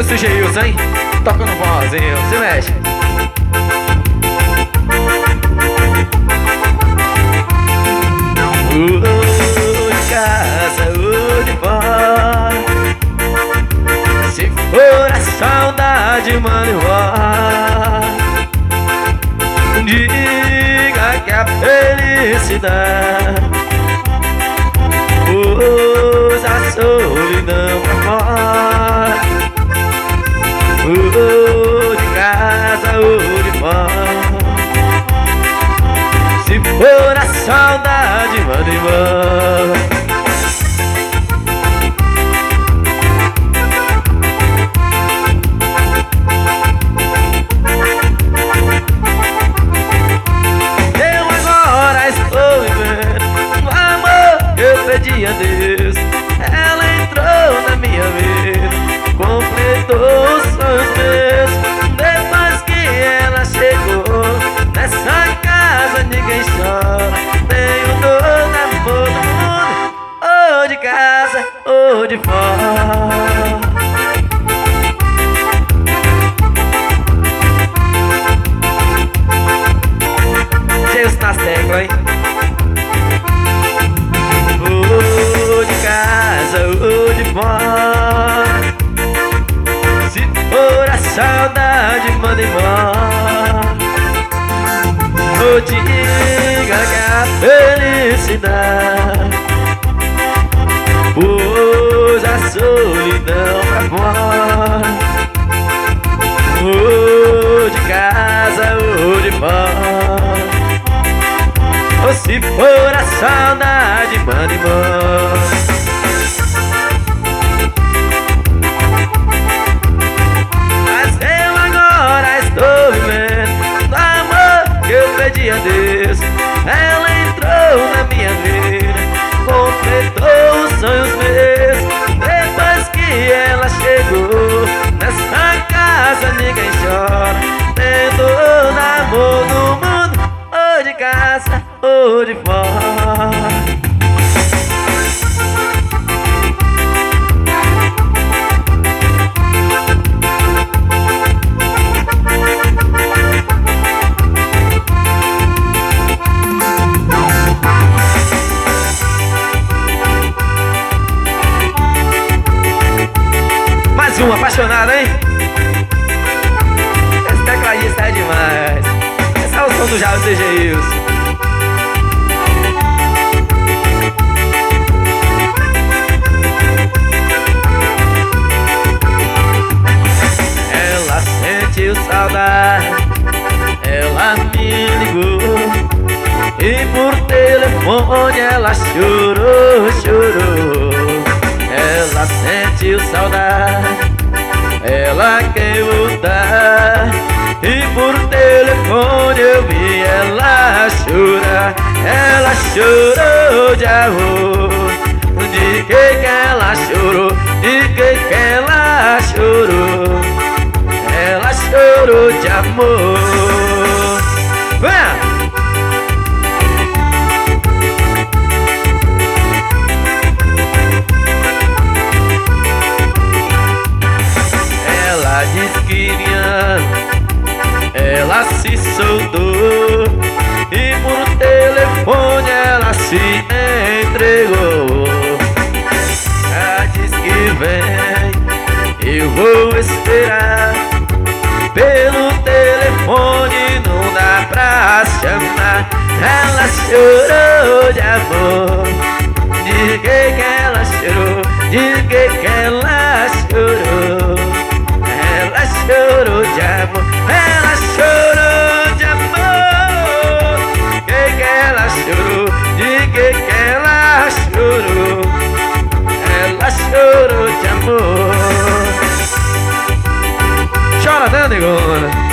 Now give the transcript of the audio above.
Esse Geilson, hein? Toca no vozinho, se mexe. De casa ou de fora, se for a saudade, manda embora. Diga que a felicidade pôs a solidão pra fora. De casa ou de fora, se for a saudade, manda embora. Eu agora estou vivendo um amor que eu pedi a Deus. Ela entrou na minha vida, completou os sonhos meus. Depois que ela chegou nessa casa, ninguém chora. Tenho todo amor do mundo, ou de casa ou de fora. Deus nas teclas, hein? Ou de casa ou de fora, se for a saudade, manda embora. Ou diga que a felicidade pôs a solidão pra fora. Ou de casa ou de fora, ou se for a saudade, manda embora. Mas eu agora estou vivendo do amor que eu pedi a Deus. Ela entrou na minha vida, completou os sonhos meus. Depois que ela chegou nessa casa, ninguém chora. Tem todo amor do mundo, ou de casa ou de fora. Mais um apaixonado, hein? Esse tecladista é demais. Esse é o som do Jailson Geilson. Ela sentiu saudade, ela me ligou, e por telefone ela chorou, chorou. Ela sentiu saudade, ela quer voltar, e por telefone eu vi ela chorar. Ela chorou de amor. De que ela chorou? De que ela chorou? Ela chorou de amor. Vem! Ela diz que me ama, ela se soltou, e por telefone ela se entregou. Ela diz que vem, eu vou esperar. Pelo telefone não dá pra chamar. Ela chorou de amor. De que ela chorou? De que ela chorou? Ela chorou de amor. Ela chorou de amor. De que ela chorou? De que ela chorou? Ela chorou de amor. Chora, né, negona?